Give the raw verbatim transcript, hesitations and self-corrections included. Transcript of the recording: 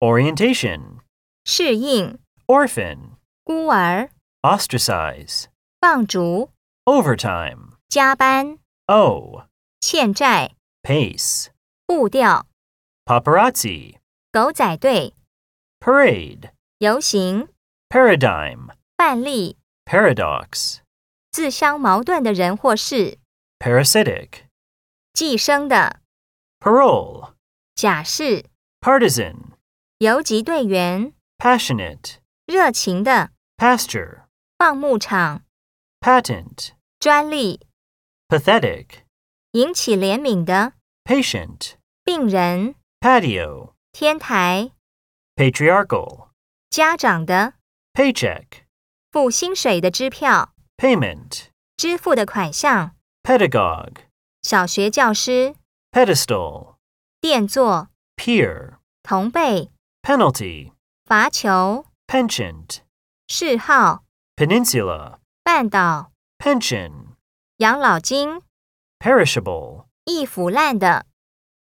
orientation, 适应、 orphan, 孤儿、 ostracize, 放逐、 overtime, 加班、 owe, 欠债、 pace, 步调、 paparazzi, 狗仔队、 parade, 游行、 paradigm, 范例、 paradox, 自相矛盾的人或事、 parasitic, 寄生的、 parole, 假释、 partisan, 游击队员、 passionate, 热情的、 pasture, 放牧场、 patent, 专利、 pathetic, 引起怜悯的、 patient, 病人、 patio, 天台、 patriarchal, 家长的、 paycheck, 付薪水的支票、 payment, 支付的款项、 pedagogue, 小学教师、 pedestal, 垫座、 peer, 同辈、 penalty, 罚球、 penchant, 嗜好、 peninsula, 半岛、 pension, 养老金、 perishable, 易腐烂的。